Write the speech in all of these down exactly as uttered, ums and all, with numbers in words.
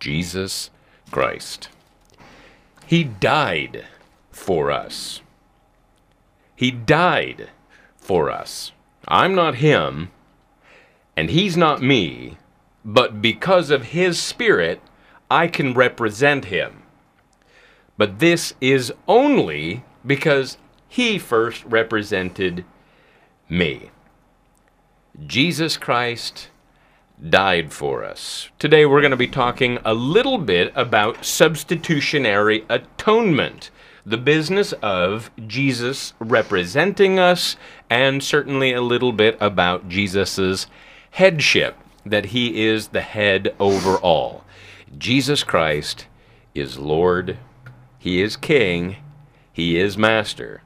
Jesus Christ. He died for us. He died for us. I'm not him, and he's not me, but because of his Spirit, I can represent him. But this is only because he first represented me. Jesus Christ died for us. Today we're going to be talking a little bit about substitutionary atonement, the business of Jesus representing us, and certainly a little bit about Jesus's headship, that he is the head over all. Jesus Christ is Lord, he is King, he is Master,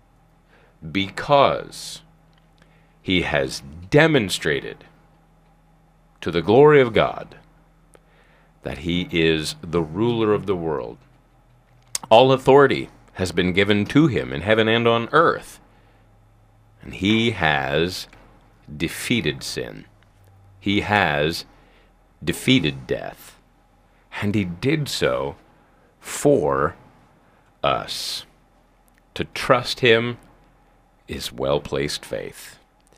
because he has demonstrated to the glory of God that he is the ruler of the world. All authority has been given to him in heaven and on earth, and he has defeated sin. He has defeated death, and he did so for us. To trust him is well-placed faith.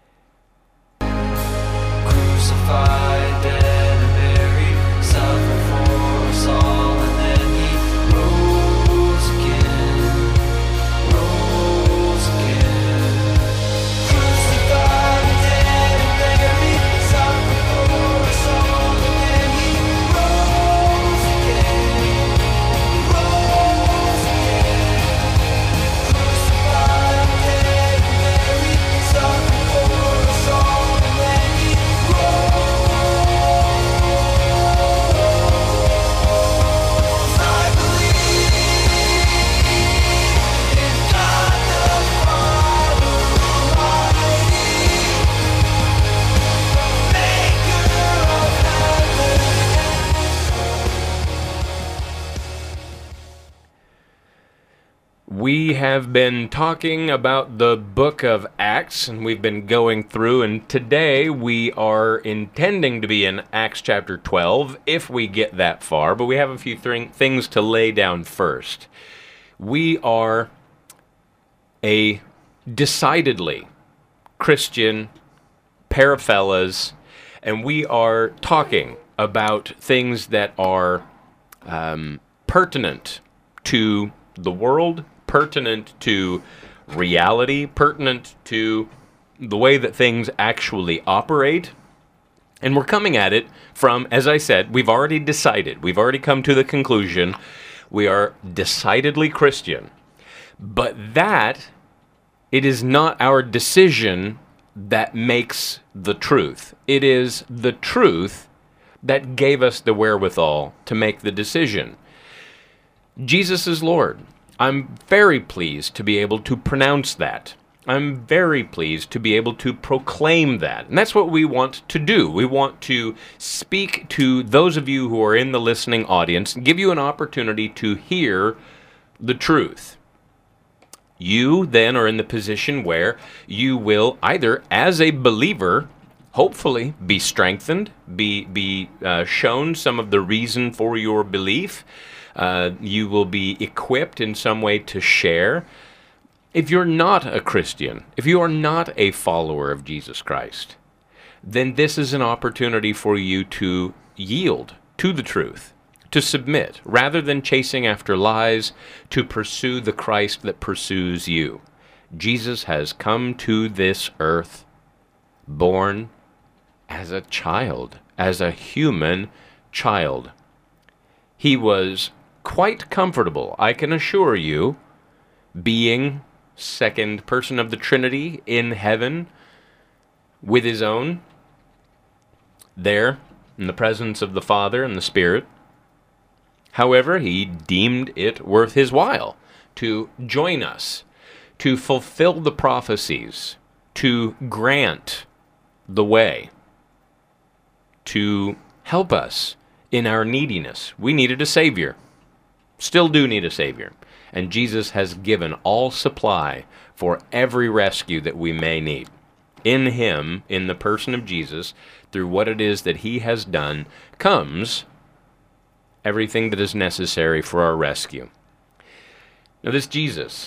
Crucified, dead and buried, suffered for us all, and then he rose again, rose again. Crucified, dead and buried, suffered for us all, and then he rose again, rose again. Crucified, dead and buried, suffered for us all, and then he We have been talking about the book of Acts, and we've been going through, and today we are intending to be in Acts chapter twelve, if we get that far, but we have a few th- things to lay down first. We are a decidedly Christian pair of fellas, and we are talking about things that are um, pertinent to the world, pertinent to reality, pertinent to the way that things actually operate. And we're coming at it from, as I said, we've already decided, we've already come to the conclusion, we are decidedly Christian. But that, it is not our decision that makes the truth. It is the truth that gave us the wherewithal to make the decision. Jesus is Lord. I'm very pleased to be able to pronounce that. I'm very pleased to be able to proclaim that. And that's what we want to do. We want to speak to those of you who are in the listening audience and give you an opportunity to hear the truth. You then are in the position where you will either, as a believer, hopefully be strengthened, be, be uh, shown some of the reason for your belief. Uh, you will be equipped in some way to share. If you're not a Christian, if you are not a follower of Jesus Christ, then this is an opportunity for you to yield to the truth, to submit, rather than chasing after lies, to pursue the Christ that pursues you. Jesus has come to this earth, born as a child, as a human child. He was quite comfortable, I can assure you, being second person of the Trinity in heaven with his own, there in the presence of the Father and the Spirit. However, he deemed it worth his while to join us, to fulfill the prophecies, to grant the way, to help us in our neediness. We needed a Savior. Still do need a Savior. And Jesus has given all supply for every rescue that we may need. In him, in the person of Jesus, through what it is that he has done, comes everything that is necessary for our rescue. Now, this Jesus,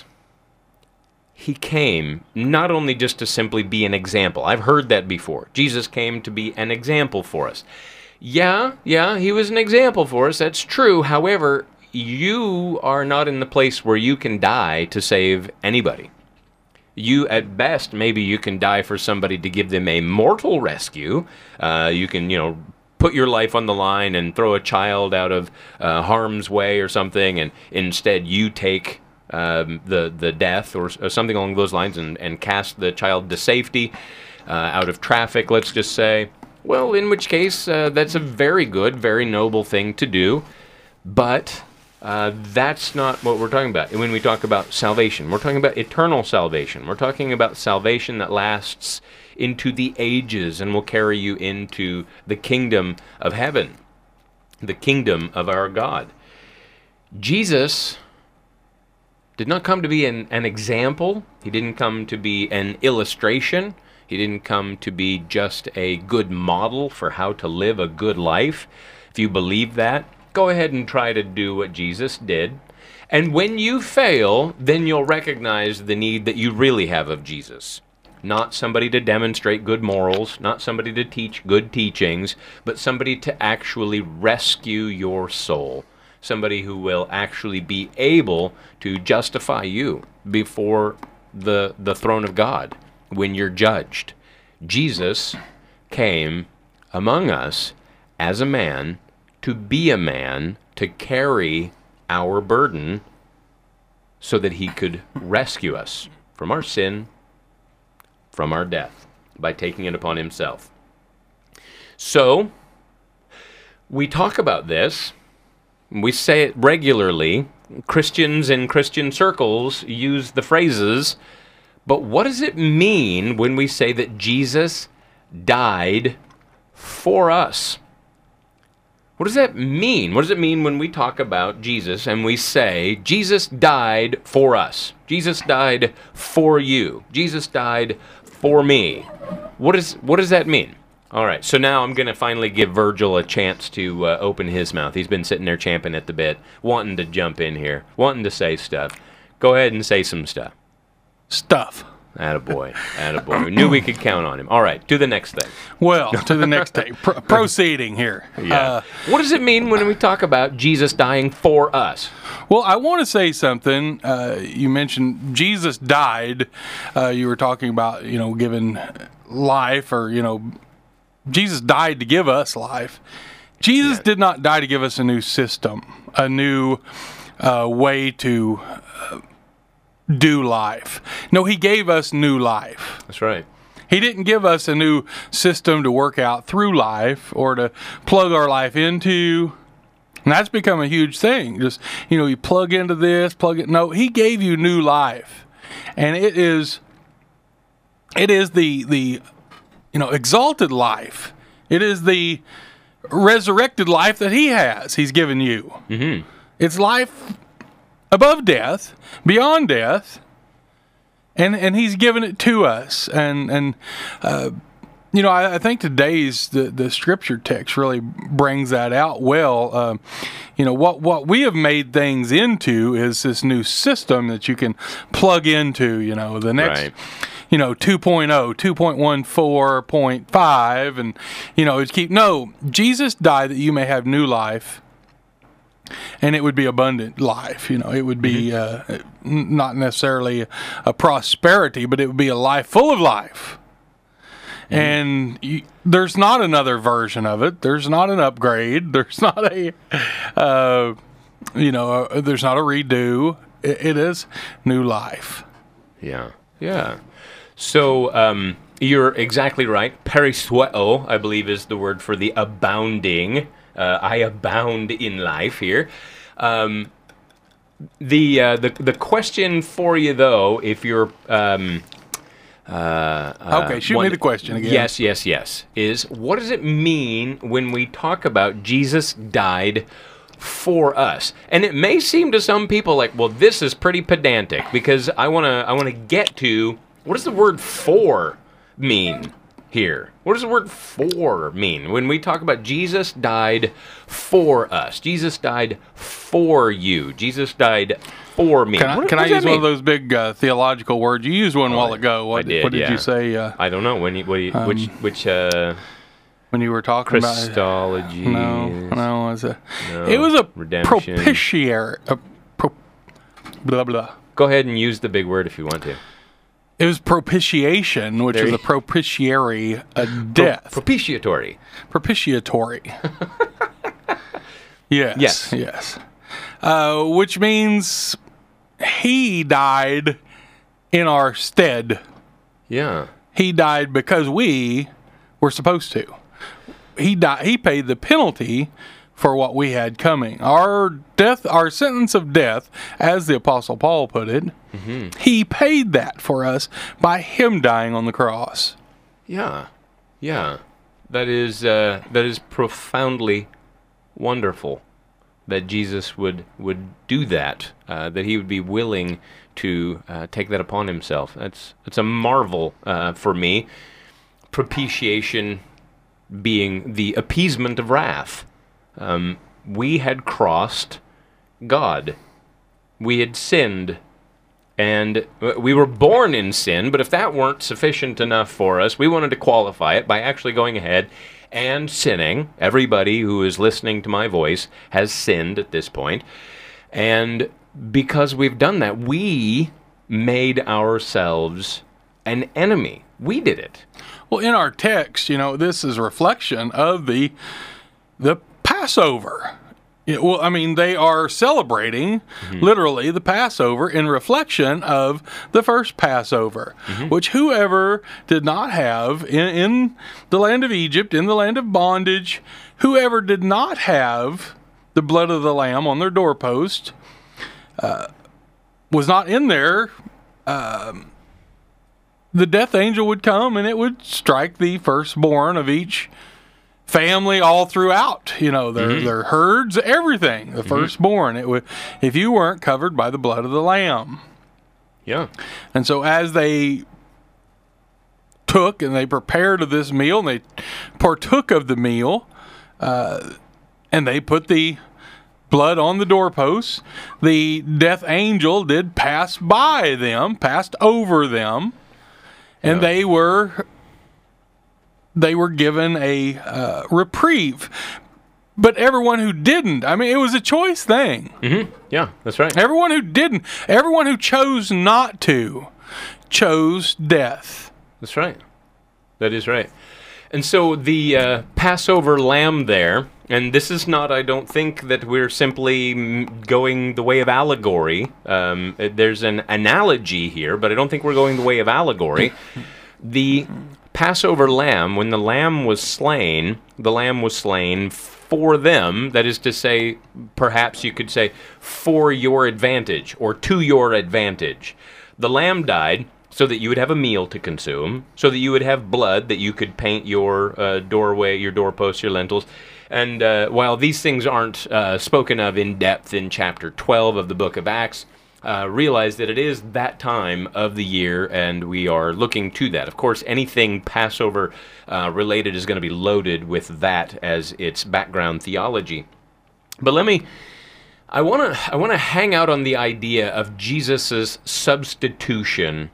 he came not only just to simply be an example. I've heard that before. Jesus came to be an example for us. Yeah, yeah, he was an example for us. That's true. However, you are not in the place where you can die to save anybody. You, at best, maybe you can die for somebody to give them a mortal rescue. Uh, you can, you know, put your life on the line and throw a child out of uh, harm's way or something, and instead you take um, the the death or, or something along those lines and, and cast the child to safety uh, out of traffic, let's just say. Well, in which case, uh, that's a very good, very noble thing to do, but Uh, that's not what we're talking about. When we talk about salvation, we're talking about eternal salvation. We're talking about salvation that lasts into the ages and will carry you into the kingdom of heaven, the kingdom of our God. Jesus did not come to be an, an example. He didn't come to be an illustration. He didn't come to be just a good model for how to live a good life. If you believe that, go ahead and try to do what Jesus did. And when you fail, then you'll recognize the need that you really have of Jesus. Not somebody to demonstrate good morals, not somebody to teach good teachings, but somebody to actually rescue your soul. Somebody who will actually be able to justify you before the, the throne of God when you're judged. Jesus came among us as a man, to be a man, to carry our burden so that he could rescue us from our sin, from our death, by taking it upon himself. So, we talk about this, we say it regularly. Christians in Christian circles use the phrases, but what does it mean when we say that Jesus died for us? What does that mean? What does it mean when we talk about Jesus and we say, Jesus died for us? Jesus died for you. Jesus died for me. What, is, what does that mean? All right, so now I'm going to finally give Virgil a chance to uh, open his mouth. He's been sitting there champing at the bit, wanting to jump in here, wanting to say stuff. Go ahead and say some stuff. Stuff. Attaboy. Attaboy. We knew we could count on him. All right, to the next thing. Well, to the next thing. Pro- proceeding here. Yeah. Uh, what does it mean when we talk about Jesus dying for us? well, I want to say something. Uh, you mentioned Jesus died. Uh, you were talking about, you know, giving life, or, you know, Jesus died to give us life. Jesus Yeah. did not die to give us a new system, a new uh, way to uh, do life. No, he gave us new life. That's right. He didn't give us a new system to work out through life or to plug our life into. And that's become a huge thing. Just, you know, you plug into this, plug it. No, he gave you new life. And it is, it is the, the, you know, exalted life. It is the resurrected life that he has. He's given you. Mm-hmm. It's life above death, beyond death, and and he's given it to us. And and uh, you know, I, I think today's the, the scripture text really brings that out well. Uh, you know, what what we have made things into is this new system that you can plug into. You know, the next. Right. You know, two point oh, two point one four point five, and, you know, it's keep, no, Jesus died that you may have new life, and it would be abundant life. You know, it would be mm-hmm. uh, n- not necessarily a prosperity, but it would be a life full of life. Mm-hmm. And you, there's not another version of it. There's not an upgrade. There's not a, uh, you know, uh, there's not a redo. It, it is new life. Yeah. Yeah. So um, you're exactly right. Perissueo, I believe, is the word for the abounding. Uh, I abound in life here. Um, the, uh, the the question for you, though, if you're um, uh, uh, Okay, shoot one- me the question again. Yes, yes, yes. Is what does it mean when we talk about Jesus died for us? And it may seem to some people like, well, this is pretty pedantic, because I want to I want to get to, what does the word for mean here? What does the word for mean? When we talk about Jesus died for us, Jesus died for you, Jesus died for me. Can I, What- can what I does use that one of mean? those big uh, theological words? You used one a while ago. What, I did, what did yeah. you say uh, I don't know. When you, what do you, which, which, uh, when you were talking Christology? about No, no, it was a, No, it was a redemption. propitiatory. A pro, blah, blah. Go ahead and use the big word if you want to. It was propitiation, which There is you- a propitiatory a death. Propitiatory. Propitiatory. yes. Yes. Yes. Uh, which means he died in our stead. Yeah. He died because we were supposed to. He died. He paid the penalty for what we had coming. Our death, our sentence of death, as the Apostle Paul put it, Mm-hmm. he paid that for us by him dying on the cross. Yeah. Yeah. That is uh, that is profoundly wonderful that Jesus would would do that. Uh, that he would be willing to uh, take that upon himself. That's that's a marvel uh, for me. Propitiation being the appeasement of wrath. Um, we had crossed God. We had sinned. And we were born in sin, but if that weren't sufficient enough for us, we wanted to qualify it by actually going ahead and sinning. Everybody who is listening to my voice has sinned at this point. And because we've done that, we made ourselves an enemy. We did it. Well, in our text, you know, this is a reflection of the the Passover. Yeah, well, I mean, they are celebrating literally the Passover in reflection of the first Passover, which whoever did not have in, in the land of Egypt, in the land of bondage, whoever did not have the blood of the lamb on their doorpost, uh, was not in there. Um, the death angel would come and it would strike the firstborn of each family all throughout, you know, their Mm-hmm. their herds, everything, the firstborn. It would, if you weren't covered by the blood of the lamb. Yeah. And so as they took and they prepared of this meal and they partook of the meal, uh, and they put the blood on the doorposts, the death angel did pass by them, passed over them, and Yeah. they were they were given a uh, reprieve. But everyone who didn't, I mean, it was a choice thing. Mm-hmm. Yeah, that's right. Everyone who didn't, everyone who chose not to, chose death. That's right. That is right. And so the uh, Passover lamb there, and this is not, I don't think, that we're simply mm, going the way of allegory. Um, uh, there's an analogy here, but I don't think we're going the way of allegory. The Passover lamb, when the lamb was slain, the lamb was slain for them. That is to say, perhaps you could say, for your advantage or to your advantage. The lamb died so that you would have a meal to consume, so that you would have blood that you could paint your uh, doorway, your doorposts, your lintels. And uh, while these things aren't uh, spoken of in depth in chapter twelve of the book of Acts, uh, realize that it is that time of the year, and we are looking to that. Of course, anything Passover uh, related is going to be loaded with that as its background theology. But let me... I want to I want to hang out on the idea of Jesus' substitution.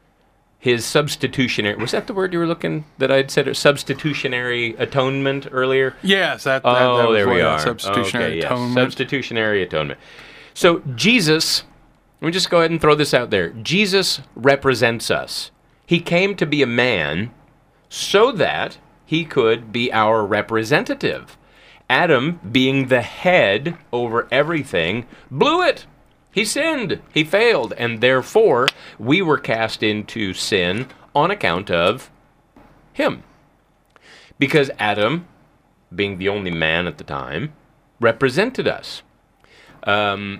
His substitutionary, was that the word you were looking, that I'd said, substitutionary atonement earlier? Yes, that, that, Oh, that was there we what it are. is, Substitutionary Okay, yes. atonement. Substitutionary atonement. So Jesus, let me just go ahead and throw this out there. Jesus represents us. He came to be a man so that he could be our representative. Adam, being the head over everything, blew it. He sinned. He failed. And therefore, we were cast into sin on account of him. Because Adam, being the only man at the time, represented us. Um,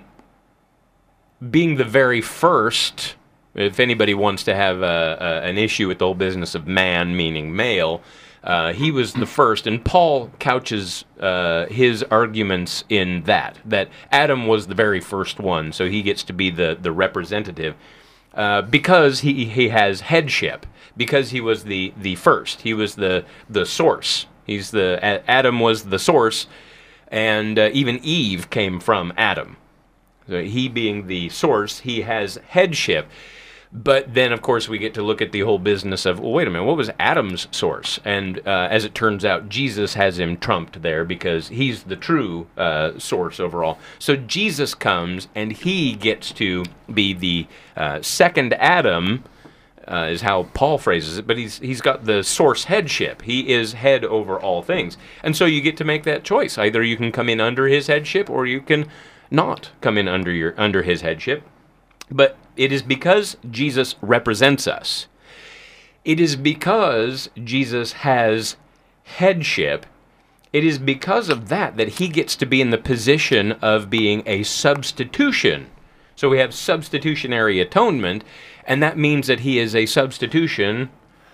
being the very first, if anybody wants to have a, a, an issue with the whole business of man, meaning male, Uh, he was the first, and Paul couches uh, his arguments in that, that Adam was the very first one, so he gets to be the, the representative. uh, because he, he has headship, because he was the, the first. He was the, the source. He's the Adam was the source, and uh, even Eve came from Adam. So he being the source, he has headship. But then, of course, we get to look at the whole business of, well, wait a minute, what was Adam's source? And uh, as it turns out, Jesus has him trumped there because he's the true uh, source overall. So Jesus comes, and he gets to be the uh, second Adam, uh, is how Paul phrases it, but he's he's got the source headship. He is head over all things. And so you get to make that choice. Either you can come in under his headship, or you can not come in under your under his headship. But it is because Jesus represents us. It is because Jesus has headship. It is because of that that he gets to be in the position of being a substitution. So we have substitutionary atonement, and that means that he is a substitution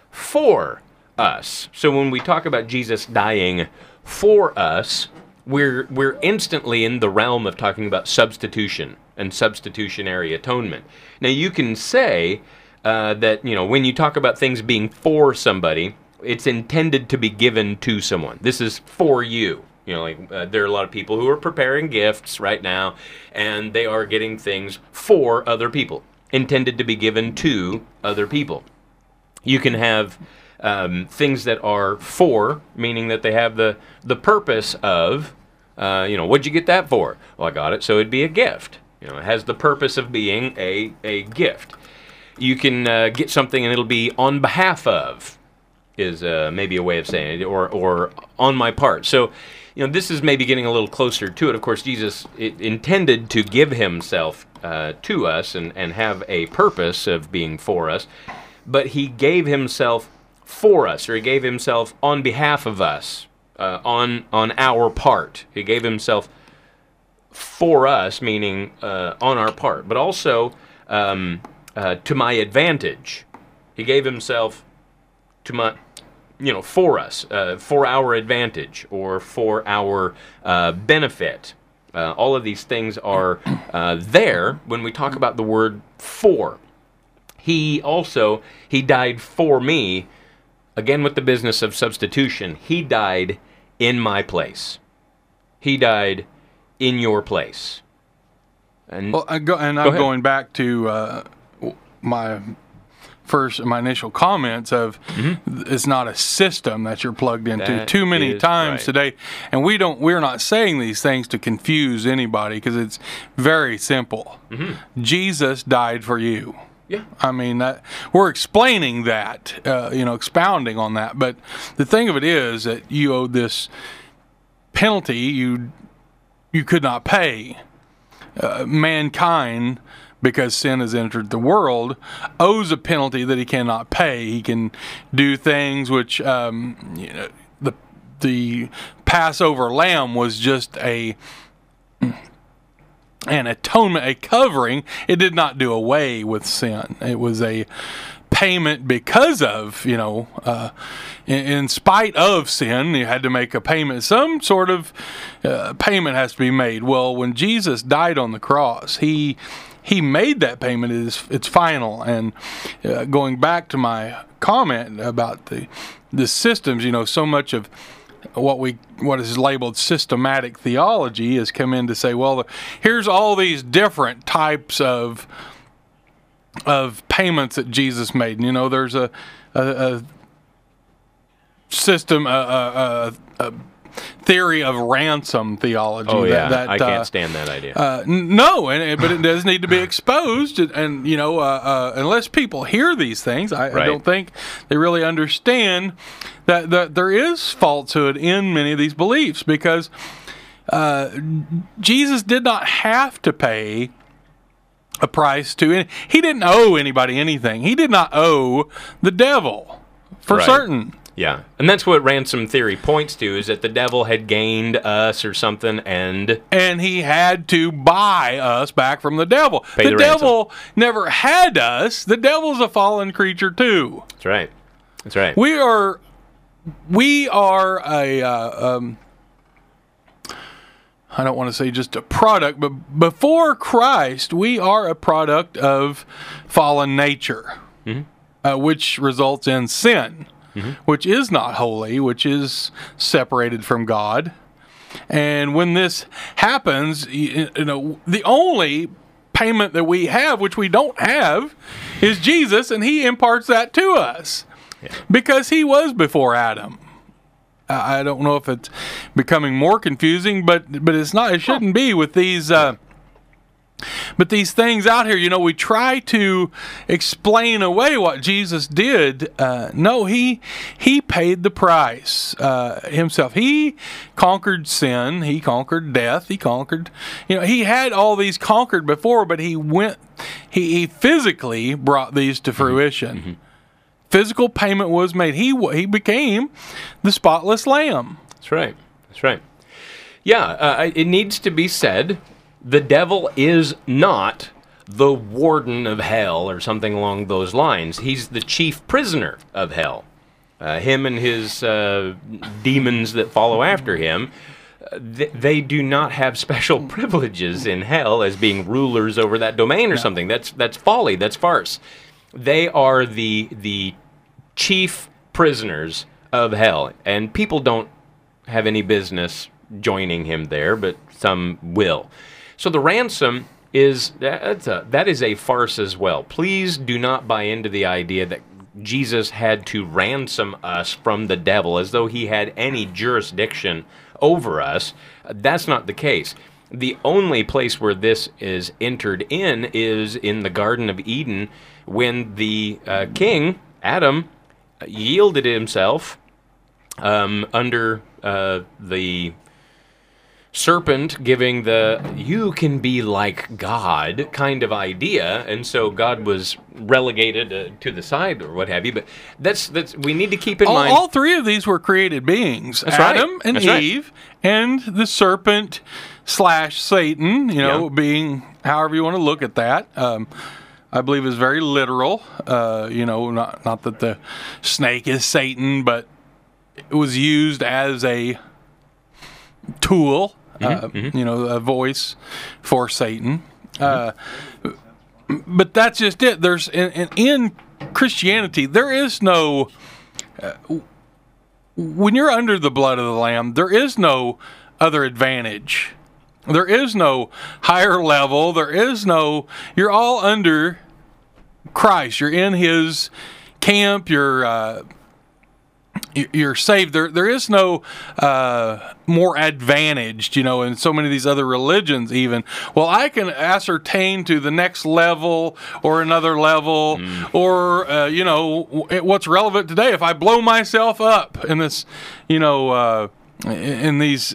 for us. So when we talk about Jesus dying for us, we're we're instantly in the realm of talking about substitution and substitutionary atonement. Now, you can say uh, that, you know, when you talk about things being for somebody, it's intended to be given to someone. This is for you. You know, like uh, there are a lot of people who are preparing gifts right now, and they are getting things for other people, intended to be given to other people. You can have um, things that are for, meaning that they have the, the purpose of, uh, you know, what'd you get that for? Well, I got it, so it'd be a gift. You know, it has the purpose of being a, a gift. You can uh, get something and it'll be on behalf of, is uh, maybe a way of saying it, or, or on my part. So, you know, this is maybe getting a little closer to it. Of course, Jesus it, intended to give himself uh, to us and, and have a purpose of being for us, but he gave himself for us, or he gave himself on behalf of us, uh, on, on our part. He gave himself for us, meaning uh, on our part, but also um, uh, to my advantage. He gave himself to my, you know, for us, uh, for our advantage, or for our uh, benefit. Uh, all of these things are uh, there when we talk about the word for. He also, he died for me, again with the business of substitution. He died in my place. He died in your place. And Well, I go, and I'm ahead. going back to uh, my first, my initial comments of it's not a system that you're plugged into. That Too many is times right. today, and we don't. We're not saying these things to confuse anybody because it's very simple. Jesus died for you. yeah, I mean, that we're explaining that, uh, you know, expounding on that. But the thing of it is that you owe this penalty you you could not pay. Uh, mankind, because sin has entered the world, owes a penalty that he cannot pay. He can do things which, um, you know, the the Passover lamb was just a an atonement, a covering. It did not do away with sin. It was a payment because of, you know, uh, in, in spite of sin, you had to make a payment. Some sort of uh, payment has to be made. Well, when Jesus died on the cross, he he made that payment. It's, it's final. And uh, going back to my comment about the the systems, you know, so much of what we what is labeled systematic theology has come in to say, well, here's all these different types of of payments that Jesus made. And, you know, there's a a, a system, a, a, a, a theory of ransom theology. oh yeah, that, that, I can't uh, stand that idea. uh, n- no, and, and- but it does need to be exposed, and, and you know, uh, uh, unless people hear these things, I, Right. I don't think they really understand that, that there is falsehood in many of these beliefs, because uh, Jesus did not have to pay a price to any. He didn't owe anybody anything. He did not owe the devil, for Right. certain. Yeah, and that's what ransom theory points to, is that the devil had gained us or something, and And he had to buy us back from the devil. Pay the the ransom. devil never had us. The devil's a fallen creature too. that's right. That's right. We are, we are a, uh, um, I don't want to say just a product, but before Christ, we are a product of fallen nature, Mm-hmm. uh, which results in sin, Mm-hmm. which is not holy, which is separated from God. And when this happens, you, you know, the only payment that we have, which we don't have, is Jesus, and he imparts that to us because he was before Adam. I I don't know if it's becoming more confusing, but but it's not. It shouldn't be with these. Uh, But these things out here, you know, we try to explain away what Jesus did. Uh, no, he he paid the price uh, himself. He conquered sin. He conquered death. He conquered, you know, he had all these conquered before, but he went, he, he physically brought these to fruition. Mm-hmm. Physical payment was made. He he became the spotless lamb. That's right. That's right. Yeah, uh, it needs to be said. The devil is not the warden of hell or something along those lines. He's the chief prisoner of hell. Uh, him and his uh, demons that follow after him, uh, th- they do not have special privileges in hell as being rulers over that domain or No. something. That's that's folly. That's farce. They are the the chief prisoners of hell, and people don't have any business joining him there, but some will. So the ransom is that's a, that is a farce as well. Please do not buy into the idea that Jesus had to ransom us from the devil as though he had any jurisdiction over us. That's not the case. The only place where this is entered in is in the Garden of Eden when the uh, king, Adam, yielded himself um, under uh, the serpent giving the you can be like God kind of idea, and so God was relegated uh, to the side or what have you. But that's that's we need to keep in All, mind. all three of these were created beings: That's right. Adam and That's right. Eve, and the serpent slash Satan. You know, Yeah. being however you want to look at that. Um, I believe is very literal. Uh, you know, not not that the snake is Satan, but it was used as a tool. Uh, you know, a voice for Satan. Uh, but that's just it. There's in, in, in Christianity, there is no. Uh, when you're under the blood of the Lamb, there is no other advantage. There is no higher level. There is no. You're all under Christ. You're in His camp. You're. Uh, You're saved. There, there is no uh, more advantaged, you know, in so many of these other religions. Even well, I can ascertain to the next level or another level, mm. or uh, you know, what's relevant today. If I blow myself up in this, you know, uh, in these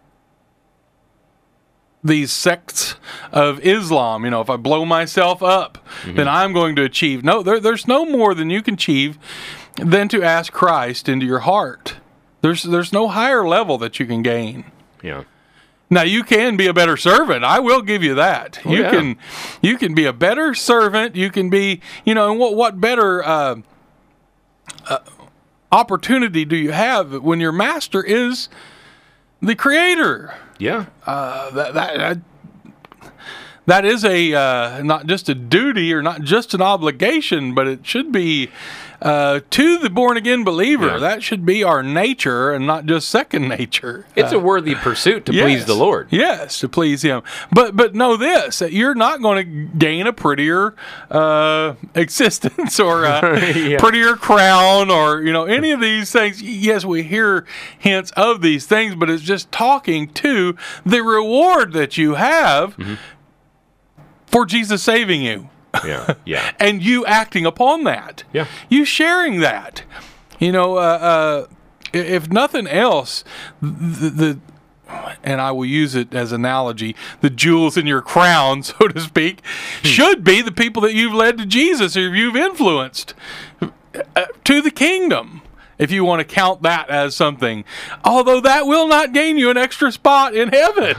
these sects of Islam, you know, if I blow myself up, mm-hmm. then I'm going to achieve. No, there, there's no more than you can achieve than to ask Christ into your heart. There's there's no higher level that you can gain. Yeah. Now you can be a better servant. I will give you that. Oh, you yeah. can you can be a better servant. You can be, you know, and what what better uh, uh, opportunity do you have when your master is the Creator? Yeah. Uh, that, that, that that is a uh, not just a duty or not just an obligation, but it should be uh, to the born again believer. Yeah. That should be our nature and not just second nature. It's Uh, a worthy pursuit to yes, please the Lord. Yes, to please Him. But but know this: that you're not going to gain a prettier uh, existence or a Yeah. prettier crown or you know any of these things. Yes, we hear hints of these things, but it's just talking to the reward that you have. Mm-hmm. For Jesus saving you. Yeah. Yeah. And you acting upon that. Yeah. You sharing that. You know, uh, uh, if nothing else, the, the and I will use it as analogy, the jewels in your crown, so to speak, should be the people that you've led to Jesus or you've influenced uh, to the kingdom. If you want to count that as something, although that will not gain you an extra spot in heaven.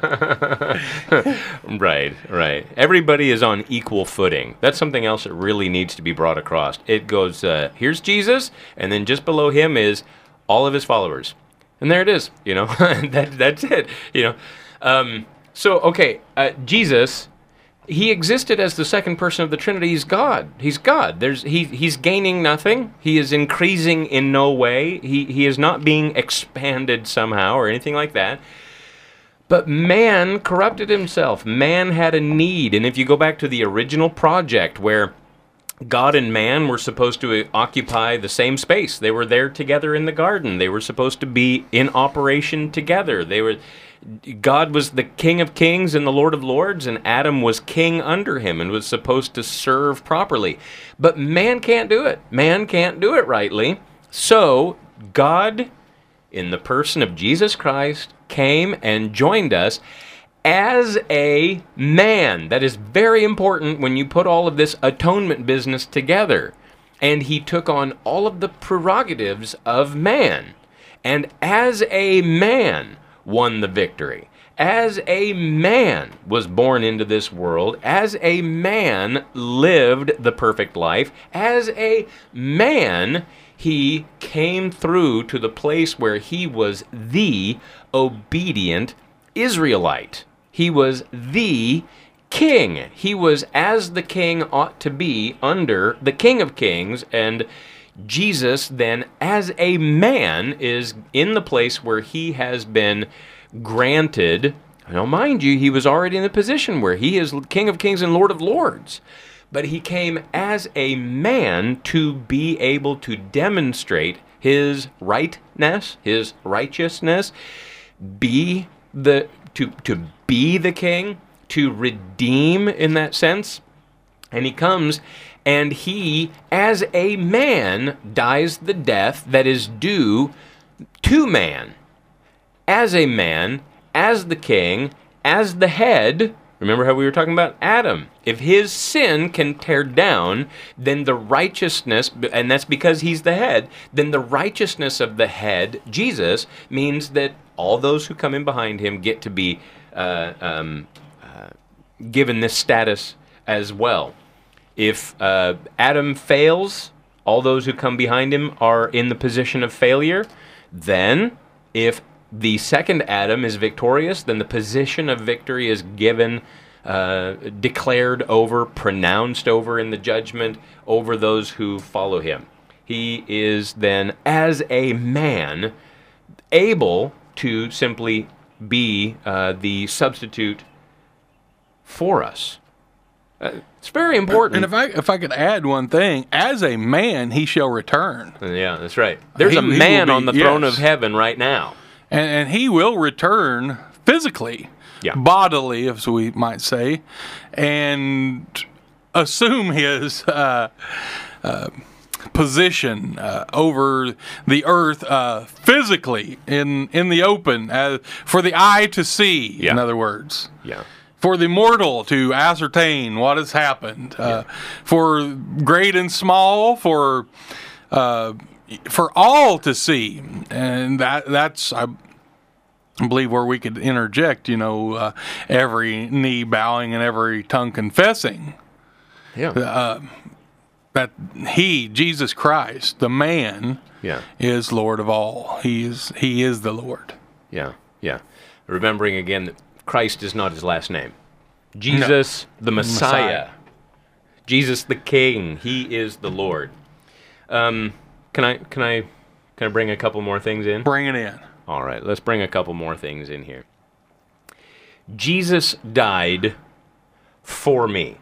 Right, right. Everybody is on equal footing. That's something else that really needs to be brought across. It goes, uh, here's Jesus, and then just below him is all of his followers. And there it is, you know. that, that's it, you know. Um, so, okay, uh, Jesus, he existed as the second person of the Trinity. He's God. He's God. There's he he's gaining nothing. He is increasing in no way. He he is not being expanded somehow or anything like that. But man corrupted himself. Man had a need. And if you go back to the original project where God and man were supposed to occupy the same space. They were there together in the garden. They were supposed to be in operation together. They were God was the King of Kings and the Lord of Lords, and Adam was king under him and was supposed to serve properly. But man can't do it. Man can't do it rightly. So God, in the person of Jesus Christ, came and joined us as a man. That is very important when you put all of this atonement business together. And he took on all of the prerogatives of man. And as a man, won the victory. As a man was born into this world. As a man lived the perfect life. As a man, he came through to the place where he was the obedient Israelite. He was the king. He was as the king ought to be under the King of Kings, and Jesus then, as a man, is in the place where he has been granted. Now, mind you, he was already in the position where he is King of Kings and Lord of Lords. But he came as a man to be able to demonstrate his rightness, his righteousness, be the to to be the king, to redeem in that sense. And he comes and he, as a man, dies the death that is due to man. As a man, as the king, as the head. Remember how we were talking about Adam? If his sin can tear down, then the righteousness, and that's because he's the head, then the righteousness of the head, Jesus, means that all those who come in behind him get to be uh, um, uh, given this status as well. If uh, Adam fails, all those who come behind him are in the position of failure. Then, if the second Adam is victorious, then the position of victory is given, uh, declared over, pronounced over in the judgment over those who follow him. He is then, as a man, able to simply be uh, the substitute for us. Uh, it's very important. And if I if I could add one thing, as a man he shall return. Yeah, that's right. There's He- a he will man be- on the throne yes. of heaven right now. And, and he will return physically, Yeah. bodily, as we might say, and assume his uh, uh, position uh, over the earth uh, physically in in the open, uh, for the eye to see. Yeah. In other words. Yeah. For the mortal to ascertain what has happened, uh, for great and small, for uh, for all to see, and that that's I believe where we could interject. You know, uh, every knee bowing and every tongue confessing Yeah. that He, Jesus Christ, the man, yeah. is Lord of all. He is He is the Lord. Yeah. Yeah. Remembering again that Christ is not his last name. Jesus, the Messiah. Messiah. Jesus, the King. He is the Lord. Um, can I can I can I bring a couple more things in? Bring it in. All right, let's bring a couple more things in here. Jesus died for me.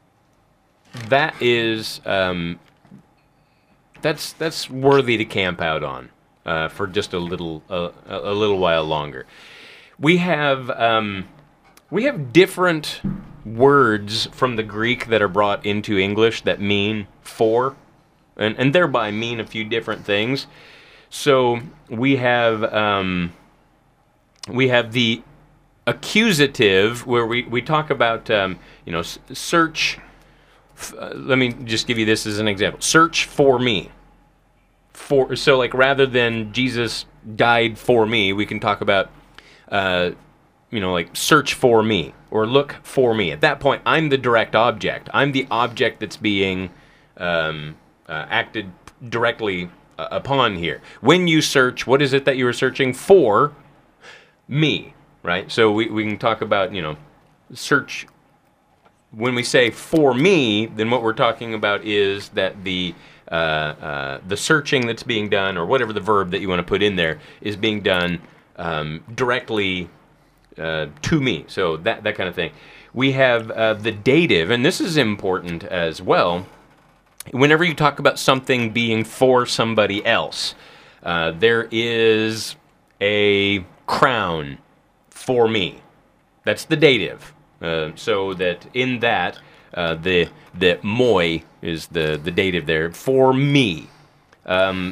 That is um, that's that's worthy to camp out on uh, for just a little uh, a little while longer. We have um, we have different words from the Greek that are brought into English that mean for, and and thereby mean a few different things. So we have um, we have the accusative, where we, we talk about um, you know s- search. F- uh, let me just give you this as an example. Search for me. For so like rather than Jesus died for me, we can talk about uh, you know like search for me or look for me. At that point, I'm the direct object. I'm the object that's being um, uh, acted directly uh, upon here. When you search, what is it that you are searching for? Me, right? So we, we can talk about, you know, search. When we say for me, then what we're talking about is that the uh, uh, the searching that's being done, or whatever the verb that you want to put in there, is being done um, directly uh, to me. So that that kind of thing. We have uh, the dative, and this is important as well. Whenever you talk about something being for somebody else, uh, there is a crown for me. That's the dative. Uh, so that in that, uh, the the moi is the, the dative there, for me. Um,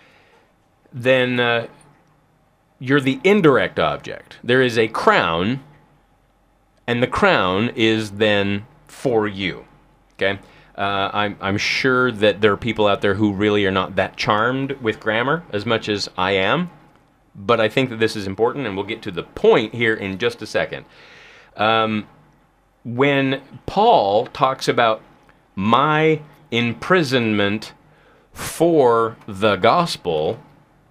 then uh, you're the indirect object. There is a crown, and the crown is then for you. Okay? Uh, I'm, I'm sure that there are people out there who really are not that charmed with grammar as much as I am, but I think that this is important, and we'll get to the point here in just a second. Um, when Paul talks about my imprisonment for the gospel,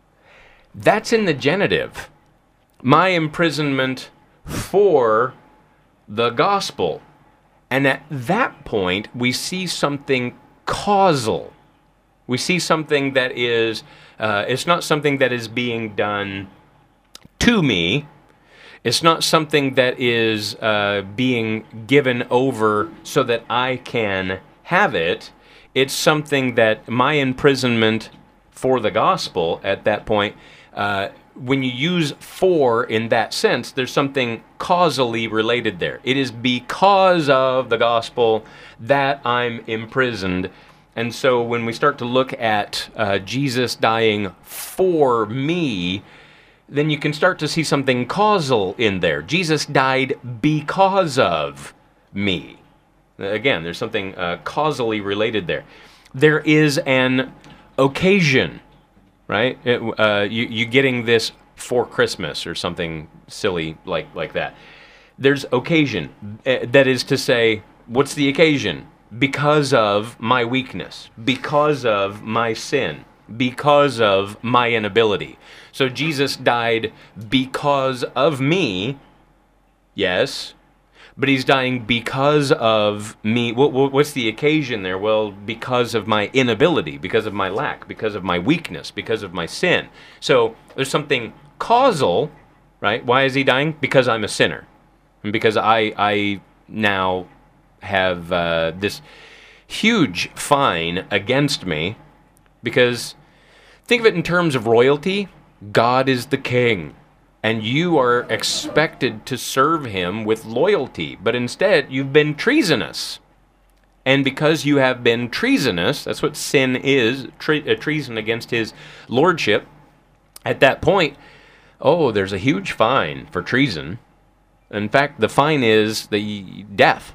that's in the genitive. My imprisonment for the gospel. And at that point, we see something causal. We see something that is, uh, it's not something that is being done to me. It's not something that is uh, being given over so that I can have it. It's something that my imprisonment for the gospel at that point, uh, when you use for in that sense, there's something causally related there. It is because of the gospel that I'm imprisoned. And so when we start to look at uh, Jesus dying for me, then you can start to see something causal in there. Jesus died because of me. Again, there's something uh, causally related there. There is an occasion, right? It, uh, you, you getting this for Christmas or something silly like, like that. There's occasion. Uh, that is to say, what's the occasion? Because of my weakness, because of my sin, because of my inability. So Jesus died because of me, yes, but he's dying because of me. What, what's the occasion there? Well, because of my inability, because of my lack, because of my weakness, because of my sin. So there's something causal, right? Why is he dying? Because I'm a sinner. And because I, I now have uh, this huge fine against me, because think of it in terms of royalty. God is the king, and you are expected to serve him with loyalty, but instead you've been treasonous. And because you have been treasonous, that's what sin is, tre- uh, treason against his lordship. At that point, oh, there's a huge fine for treason. In fact, the fine is the death.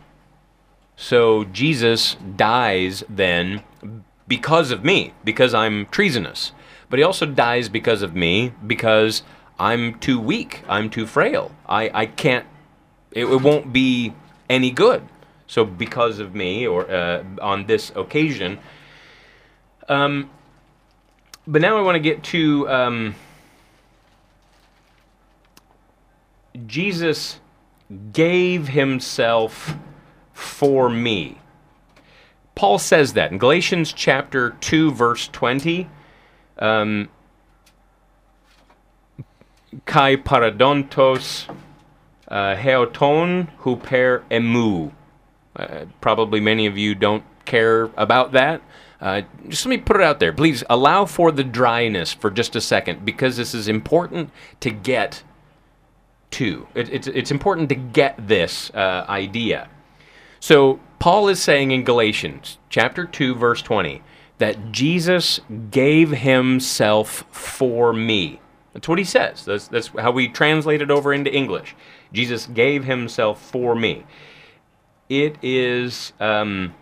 So Jesus dies then because of me, because I'm treasonous. But he also dies because of me, because I'm too weak, I'm too frail. I, I can't, it, it won't be any good. So because of me, or uh, on this occasion. Um, but now I want to get to um, Jesus gave himself for me. Paul says that in Galatians chapter two, verse twenty. Um, Kai paradontos uh, heoton huper emu. Uh, probably many of you don't care about that. Uh, just let me put it out there. Please allow for the dryness for just a second, because this is important to get to. It, it's, it's important to get this uh, idea. So Paul is saying in Galatians chapter two, verse twenty, that Jesus gave himself for me. That's what he says. That's, that's how we translate it over into English. Jesus gave himself for me. It is um,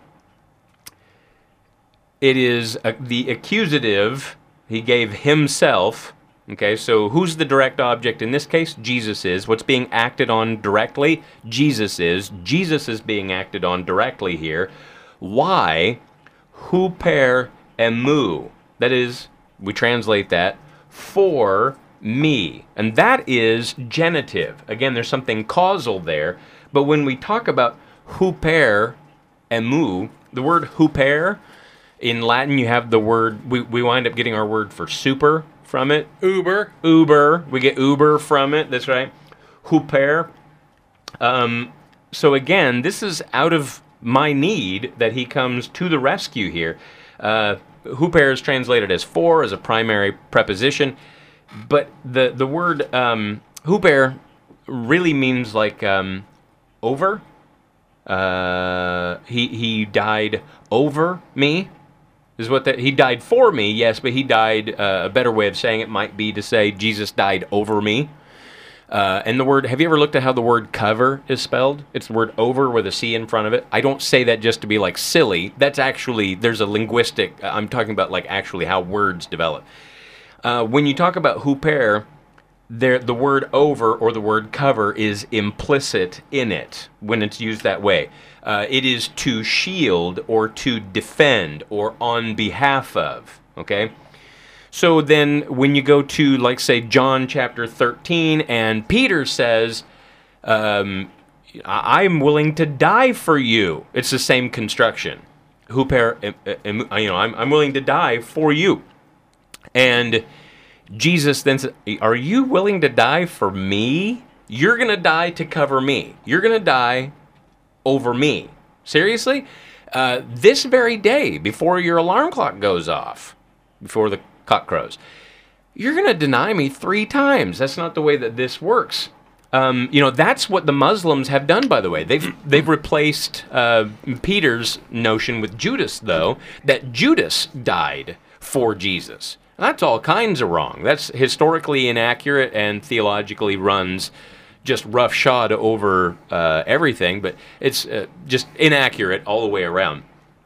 it is uh, the accusative. He gave himself. Okay, so who's the direct object in this case? Jesus is. What's being acted on directly? Jesus is. Jesus is being acted on directly here. Why? Huper emu. That is, we translate that, for me. And that is genitive. Again, there's something causal there. But when we talk about huper emu, the word huper, in Latin you have the word, we, we wind up getting our word for super from it. Uber. Uber. We get Uber from it. That's right. Huper. Um, so again, this is out of my need that he comes to the rescue here. Uh, huper is translated as for, as a primary preposition. But the, the word um, huper really means like um, over. Uh, he, he died over me. Is what that he died for me, yes, but he died. Uh, a better way of saying it might be to say Jesus died over me. Uh, and the word, have you ever looked at how the word cover is spelled? It's the word over with a C in front of it. I don't say that just to be like silly. That's actually, there's a linguistic, I'm talking about like actually how words develop. Uh, when you talk about huper, there, the word over or the word cover is implicit in it when it's used that way. Uh, it is to shield or to defend or on behalf of, okay? So then when you go to, like, say, John chapter thirteen, and Peter says, um, I'm willing to die for you. It's the same construction. Huper, you know, I'm, I'm willing to die for you. And Jesus then says, are you willing to die for me? You're going to die to cover me. You're going to die over me. Seriously? Uh, this very day, before your alarm clock goes off, before the cock crows, you're going to deny me three times. That's not the way that this works. Um, you know, that's what the Muslims have done, by the way. They've they've replaced uh, Peter's notion with Judas, though, that Judas died for Jesus. That's all kinds of wrong. That's historically inaccurate and theologically runs just roughshod over uh, everything, but it's uh, just inaccurate all the way around.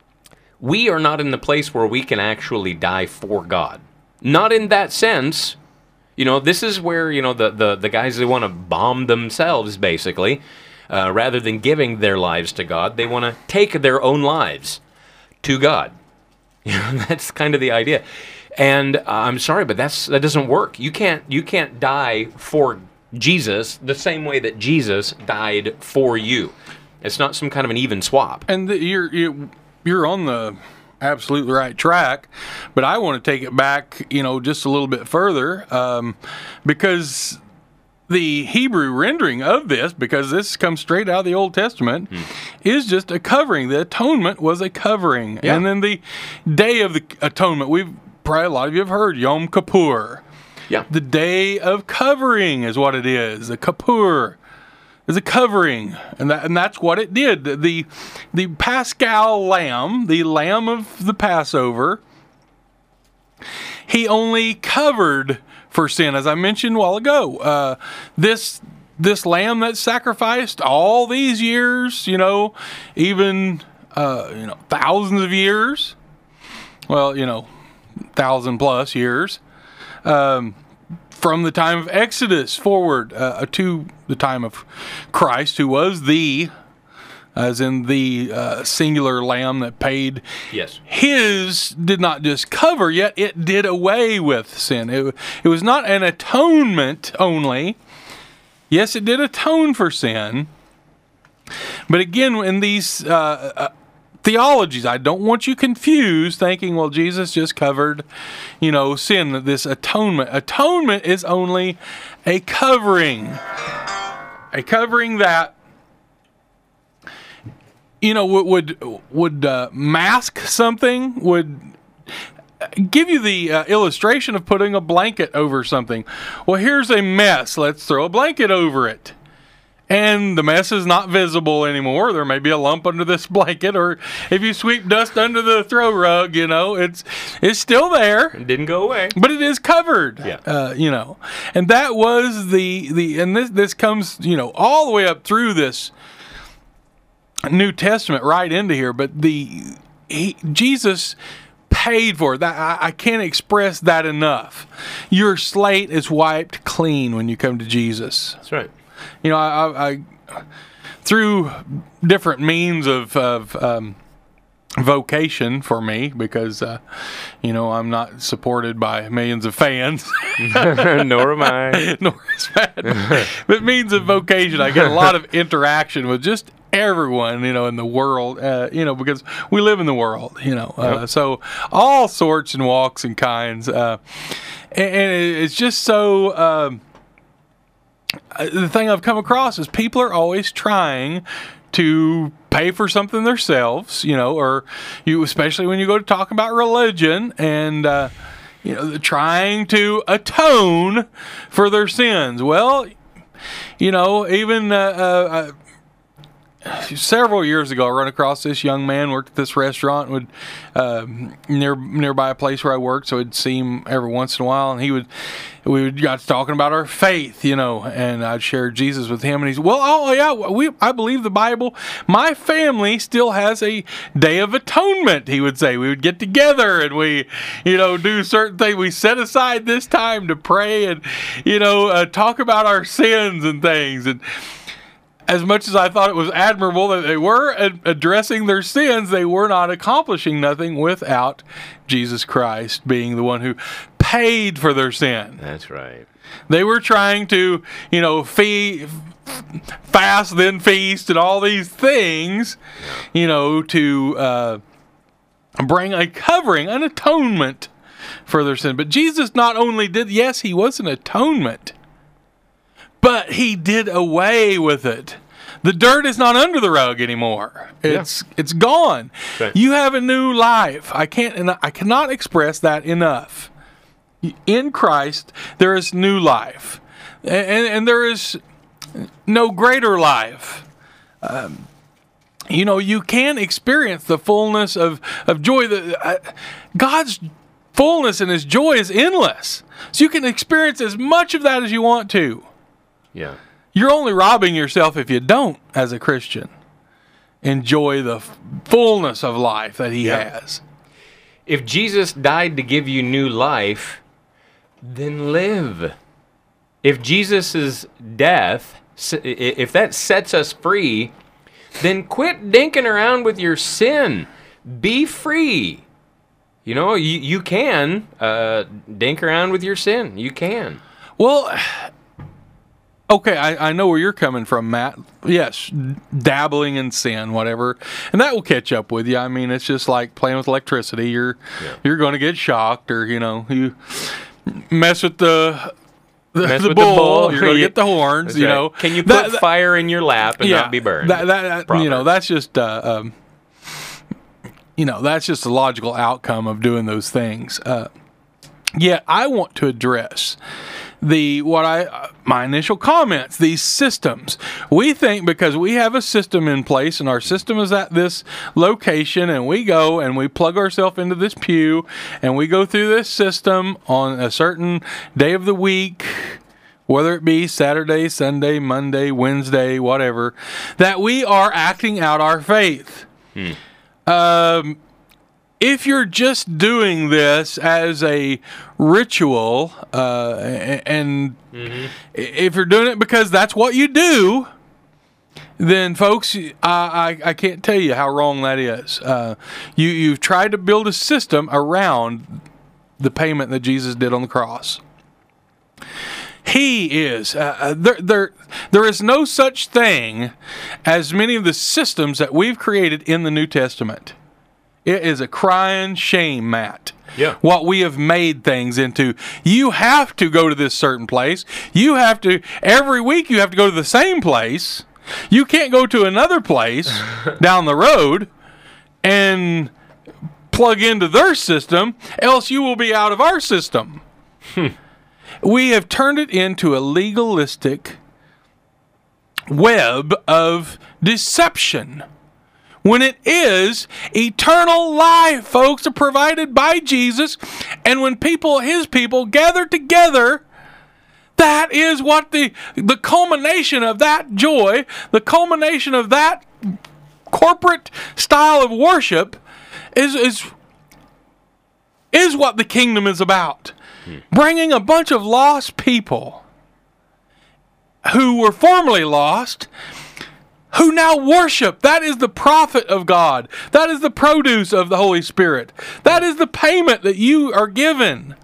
We are not in the place where we can actually die for God. Not in that sense. You know, this is where, you know, the, the, the guys that want to bomb themselves, basically, uh, rather than giving their lives to God, they want to take their own lives to God. You know, that's kind of the idea. And uh, I'm sorry, but that's that doesn't work. You can't you can't die for Jesus the same way that Jesus died for you. It's not some kind of an even swap. And the, you're, you're you're on the absolutely right track, but I want to take it back, you know, just a little bit further, um, because the Hebrew rendering of this, because this comes straight out of the Old Testament, hmm. is just a covering. The atonement was a covering, yeah. And then the Day of the Atonement, we've probably a lot of you have heard Yom Kippur. Yeah, the Day of Covering is what it is. The Kippur is a covering, and that and that's what it did. The, the the Paschal lamb, the lamb of the Passover, he only covered for sin, as I mentioned a while ago. Uh, this this lamb that sacrificed all these years, you know, even uh, you know thousands of years. Well, you know, thousand plus years. Um, from the time of Exodus forward uh, to the time of Christ, who was the, as in the uh, singular lamb that paid. Yes. His did not just cover, yet it did away with sin. It, it was not an atonement only. Yes, it did atone for sin. But again, in these uh, uh, theologies, I don't want you confused thinking, well, Jesus just covered, you know, sin, this atonement. Atonement is only a covering. A covering that, you know, would would, would uh, mask something, would give you the uh, illustration of putting a blanket over something. Well, here's a mess. Let's throw a blanket over it. And the mess is not visible anymore. There may be a lump under this blanket, or if you sweep dust under the throw rug, you know, it's it's still there. It didn't go away. But it is covered. Yeah. Uh, you know. And that was the the and this this comes, you know, all the way up through this New Testament right into here, but the he, Jesus paid for it. That I, I can't express that enough. Your slate is wiped clean when you come to Jesus. That's right. You know, I, I through different means of, of um, vocation for me because, uh, you know, I'm not supported by millions of fans. Nor am I. Nor is Matt. But it means a vocation. I get a lot of interaction with just everyone, you know, in the world, uh, you know, because we live in the world, you know. Uh, Yep. So all sorts and walks and kinds. Uh, and, and it's just so... Um, the thing I've come across is people are always trying to pay for something themselves, you know, or you, especially when you go to talk about religion and, uh, you know, they're trying to atone for their sins. Well, you know, even uh, uh, uh, several years ago, I run across this young man, worked at this restaurant, would uh, near nearby a place where I worked, so I'd see him every once in a while, and he would. We would got to talking about our faith, you know, and I'd share Jesus with him, and he's, well, oh yeah, we I believe the Bible. My family still has a Day of Atonement. He would say we would get together and we, you know, do certain things. We set aside this time to pray and, you know, uh, talk about our sins and things. And as much as I thought it was admirable that they were ad- addressing their sins, they were not accomplishing nothing without Jesus Christ being the one who paid for their sin. That's right. They were trying to, you know, fee- fast, then feast, and all these things, you know, to uh, bring a covering, an atonement for their sin. But Jesus not only did, yes, he was an atonement, but he did away with it. The dirt is not under the rug anymore. It's Yeah. it's gone. Right. You have a new life. I can't and I cannot express that enough. In Christ, there is new life, and, and there is no greater life. Um, you know, you can experience the fullness of of joy. The, uh, God's fullness and His joy is endless, so you can experience as much of that as you want to. Yeah. You're only robbing yourself if you don't, as a Christian, enjoy the f- fullness of life that He Yeah. has. If Jesus died to give you new life, then live. If Jesus' death, s- i- if that sets us free, then quit dinking around with your sin. Be free. You know, you, you can uh, dink around with your sin. You can. Well, okay, I, I know where you're coming from, Matt. Yes, dabbling in sin, whatever, and that will catch up with you. I mean, it's just like playing with electricity. You're Yeah. you're going to get shocked, or you know, you mess with the the, Mess the with the bull. bull. You're going to Yeah. get the horns. That's you right. know, Can you put That- that- fire in your lap and not be burned? That, that, that you know, Proverbs. that's just uh, um, you know, that's just a logical outcome of doing those things. Uh, yet I want to address the what I uh, my initial comments. These systems. We think because we have a system in place, and our system is at this location, and we go and we plug ourselves into this pew, and we go through this system on a certain day of the week. Whether it be Saturday, Sunday, Monday, Wednesday, whatever, that we are acting out our faith. Um, if you're just doing this as a ritual, uh, and if you're doing it because that's what you do, then folks, I, I, I can't tell you how wrong that is. Uh, you, you've tried to build a system around the payment that Jesus did on the cross. He is. Uh, there, there, there is no such thing as many of the systems that we've created in the New Testament. It is a crying shame, Matt. Yeah. What we have made things into. You have to go to this certain place. You have to, every week you have to go to the same place. You can't go to another place down the road and plug into their system, else you will be out of our system. We have turned it into a legalistic web of deception, when it is eternal life, folks, are provided by Jesus. And when people, his people, gather together, that is what the the culmination of that joy, the culmination of that corporate style of worship is is is what the kingdom is about. Bringing a bunch of lost people who were formerly lost who now worship. That is the profit of God. That is the produce of the Holy Spirit. That is the payment that you are given.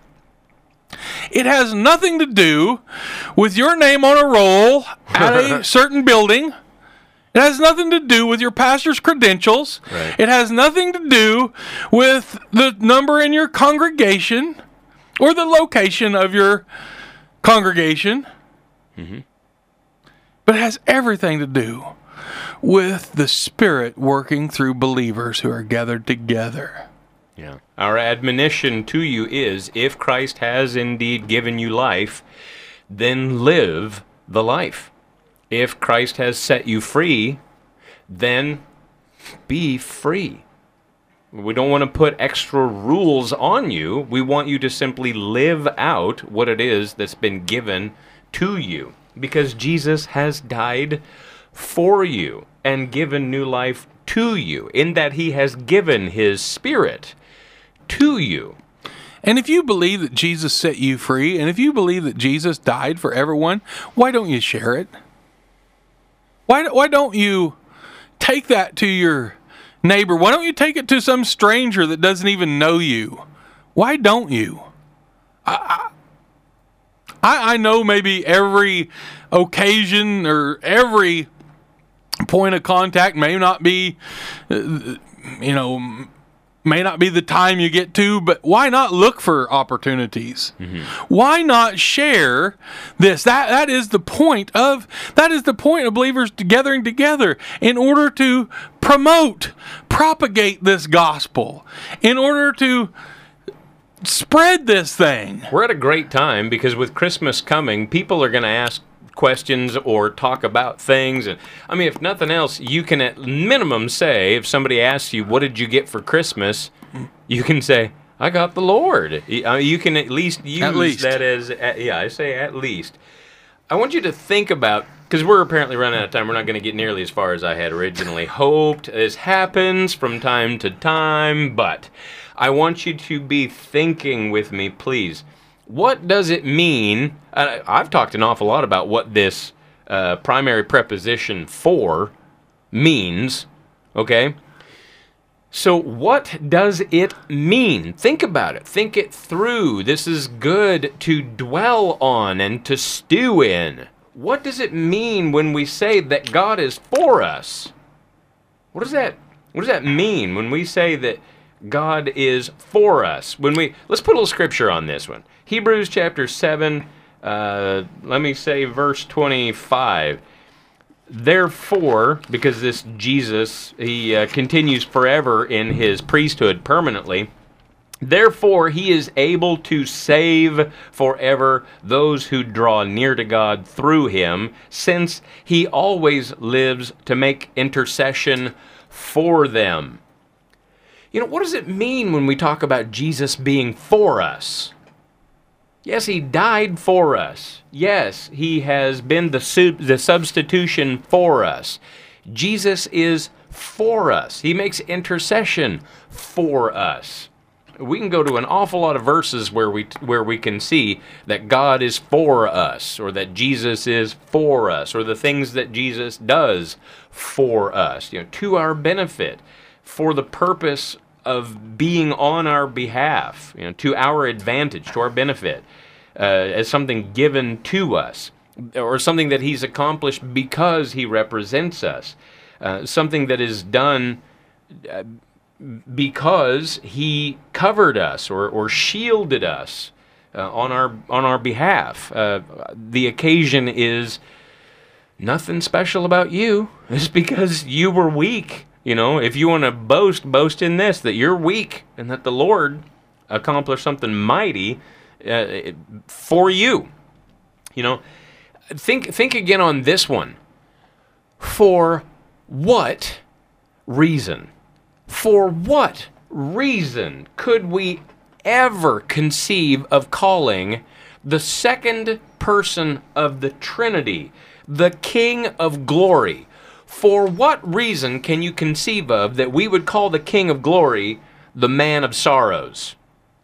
It has nothing to do with your name on a roll at a certain building. It has nothing to do with your pastor's credentials. Right. It has nothing to do with the number in your congregation or the location of your congregation. Mm-hmm. But it has everything to do with the Spirit working through believers who are gathered together. Yeah. Our admonition to you is, if Christ has indeed given you life, then live the life. If Christ has set you free, then be free. We don't want to put extra rules on you. We want you to simply live out what it is that's been given to you, because Jesus has died for you and given new life to you, in that he has given his Spirit to you. And if you believe that Jesus set you free, and if you believe that Jesus died for everyone, why don't you share it? Why, why don't you take that to your neighbor? Why don't you take it to some stranger that doesn't even know you? Why don't you? I, I, I know maybe every occasion or every point of contact may not be, uh, you know, may not be the time you get to, but why not look for opportunities? Mm-hmm. Why not share this? That that is the point of that is the point of believers gathering together, in order to promote, propagate this gospel, in order to spread this thing. We're at a great time, because with Christmas coming, people are going to ask questions or talk about things. And I mean, if nothing else, you can at minimum say, if somebody asks you, what did you get for Christmas? You can say, I got the Lord. You can at least use at least. that as, yeah, I say at least. I want you to think about, because we're apparently running out of time. We're not going to get nearly as far as I had originally hoped. This happens from time to time, but I want you to be thinking with me, please. What does it mean? Uh, I've talked an awful lot about what this uh, primary preposition for means, okay? So what does it mean? Think about it. Think it through. This is good to dwell on and to stew in. What does it mean when we say that God is for us? What does that, what does that mean when we say that God is for us? When we, let's put a little scripture on this one. Hebrews chapter seven, uh, let me say verse twenty-five. Therefore, because this Jesus, he uh, continues forever in his priesthood permanently, therefore he is able to save forever those who draw near to God through him, since he always lives to make intercession for them. You know, what does it mean when we talk about Jesus being for us? Yes, he died for us. Yes, he has been the, su- the substitution for us. Jesus is for us. He makes intercession for us. We can go to an awful lot of verses where we where we can see that God is for us, or that Jesus is for us, or the things that Jesus does for us, you know, to our benefit, for the purpose of being on our behalf, you know, to our advantage, to our benefit, uh, as something given to us, or something that he's accomplished because he represents us, uh, something that is done uh, because he covered us or, or shielded us uh, on our on our behalf. Uh, the occasion is nothing special about you. It's because you were weak. You know, if you want to boast, boast in this, that you're weak and that the Lord accomplished something mighty uh, for you. You know, think think again on this one. For what reason? For what reason could we ever conceive of calling the second person of the Trinity the King of Glory? For what reason can you conceive of that we would call the King of Glory the Man of Sorrows?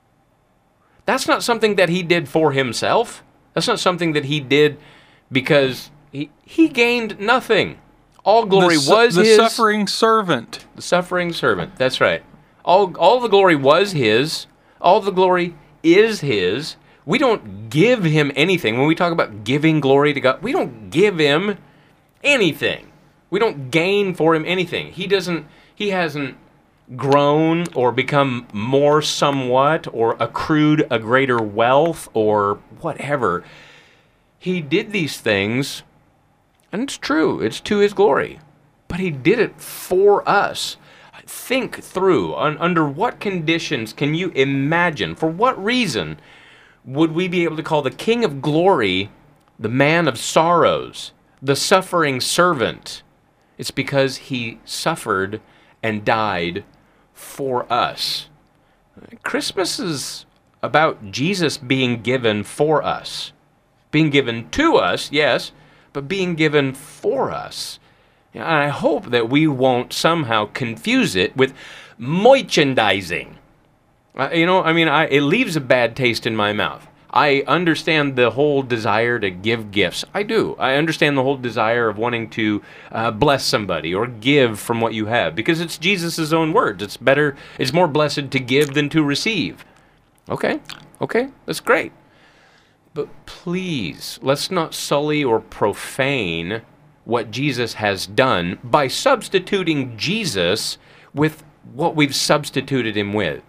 That's not something that he did for himself. That's not something that he did because he, he gained nothing. All glory the, su- was the his. suffering servant. The suffering servant. That's right. All, all the glory was his. All the glory is his. We don't give him anything. When we talk about giving glory to God, we don't give him anything. We don't gain for him anything. He doesn't, he hasn't grown or become more somewhat or accrued a greater wealth or whatever. He did these things, and it's true, it's to his glory. But he did it for us. Think through, on, under what conditions can you imagine, for what reason would we be able to call the King of Glory the man of sorrows, the suffering servant? It's because he suffered and died for us. Christmas is about Jesus being given for us. Being given to us, yes, but being given for us. And I hope that we won't somehow confuse it with merchandising. Uh, you know, I mean, I, it leaves a bad taste in my mouth. I understand the whole desire to give gifts. I do. I understand the whole desire of wanting to uh, bless somebody or give from what you have, because it's Jesus' own words. It's better, it's more blessed to give than to receive. Okay, okay, that's great. But please, let's not sully or profane what Jesus has done by substituting Jesus with what we've substituted him with.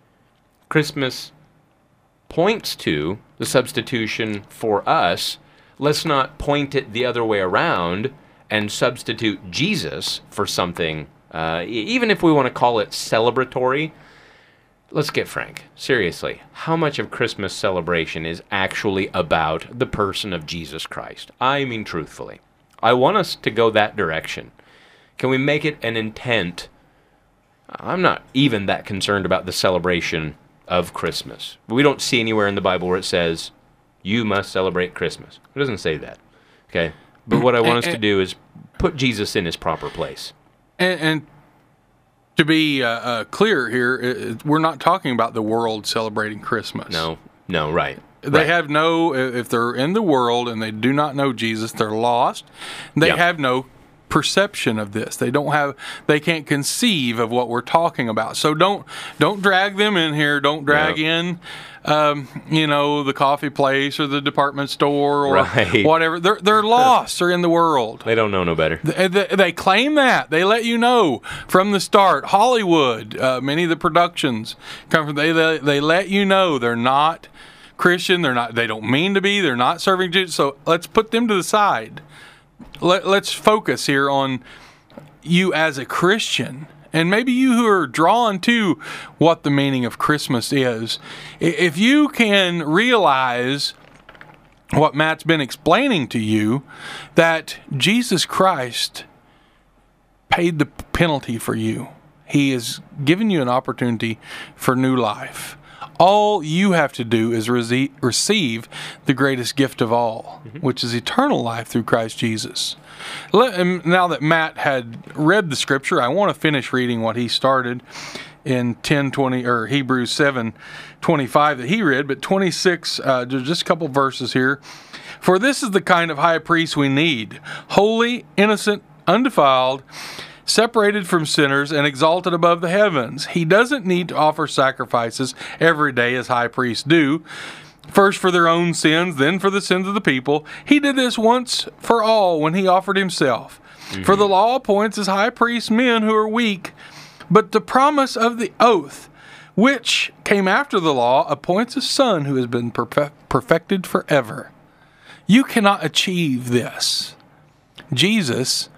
Christmas points to the substitution for us. Let's not point it the other way around and substitute Jesus for something, uh, e- even if we want to call it celebratory. Let's get frank. Seriously, how much of Christmas celebration is actually about the person of Jesus Christ? I mean, truthfully. I want us to go that direction. Can we make it an intent? I'm not even that concerned about the celebration of Christmas. We don't see anywhere in the Bible where it says, you must celebrate Christmas. It doesn't say that. Okay? But what I want us to do is put Jesus in his proper place. And, and to be uh, uh, clear here, it, we're not talking about the world celebrating Christmas. No, no, right. They right. have no, if they're in the world and they do not know Jesus, they're lost. They Yep. have no perception of this. They don't have, they can't conceive of what we're talking about. So don't, don't drag them in here. Don't drag No. in, um, you know, the coffee place or the department store or Right. whatever. They're, they're lost. They're in the world. They don't know no better. They, they, they claim that. They let you know from the start. Hollywood, uh, many of the productions come from, they, they, they let you know they're not Christian. They're not, they don't mean to be. They're not serving Jesus. So let's put them to the side. Let, let's focus here on you as a Christian, and maybe you who are drawn to what the meaning of Christmas is. I- If you can realize what Matt's been explaining to you, that Jesus Christ paid the penalty for you. He has given you an opportunity for new life. All you have to do is rece- receive the greatest gift of all, mm-hmm. which is eternal life through Christ Jesus. Let, um, now that Matt had read the scripture, I want to finish reading what he started in ten twenty or Hebrews seven twenty-five that he read, but twenty-six, uh, just a couple verses here. For this is the kind of high priest we need, holy, innocent, undefiled, separated from sinners and exalted above the heavens. He doesn't need to offer sacrifices every day as high priests do, first for their own sins, then for the sins of the people. He did this once for all when he offered himself. Mm-hmm. For the law appoints as high priests men who are weak, but the promise of the oath, which came after the law, appoints a son who has been perfe- perfected forever. You cannot achieve this. Jesus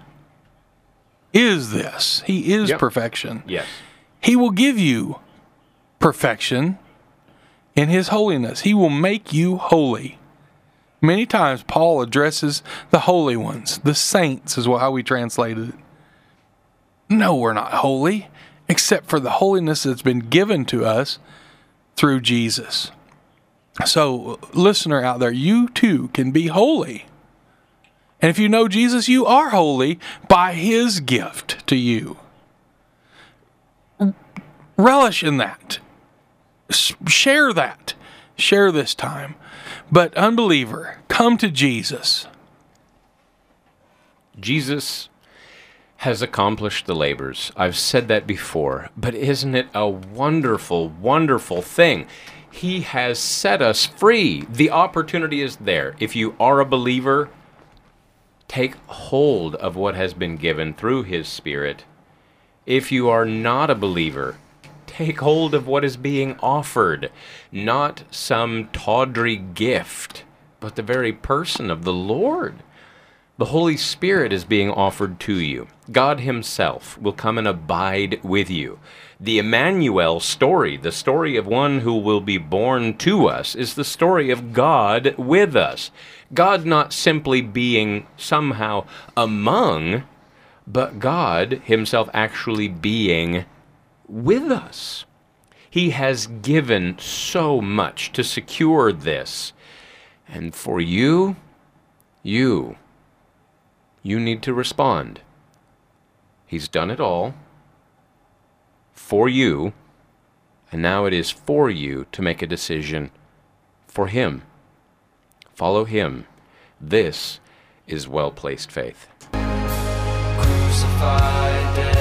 is this. He is Yep. perfection. Yes. He will give you perfection in his holiness. He will make you holy. Many times Paul addresses the holy ones, the saints is how we translated it. No, we're not holy, except for the holiness that's been given to us through Jesus. So, listener out there, you too can be holy. And if you know Jesus, you are holy by his gift to you. Relish in that. S- share that. Share this time. But unbeliever, come to Jesus. Jesus has accomplished the labors. I've said that before, but isn't it a wonderful, wonderful thing? He has set us free. The opportunity is there. If you are a believer, take hold of what has been given through His Spirit. If you are not a believer, take hold of what is being offered. Not some tawdry gift, but the very person of the Lord. The Holy Spirit is being offered to you. God Himself will come and abide with you. The Emmanuel story, the story of one who will be born to us, is the story of God with us. God not simply being somehow among, but God Himself actually being with us. He has given so much to secure this. And for you, you, you need to respond. He's done it all for you, and now it is for you to make a decision for Him. Follow Him. This is well-placed faith. Crucified, dead.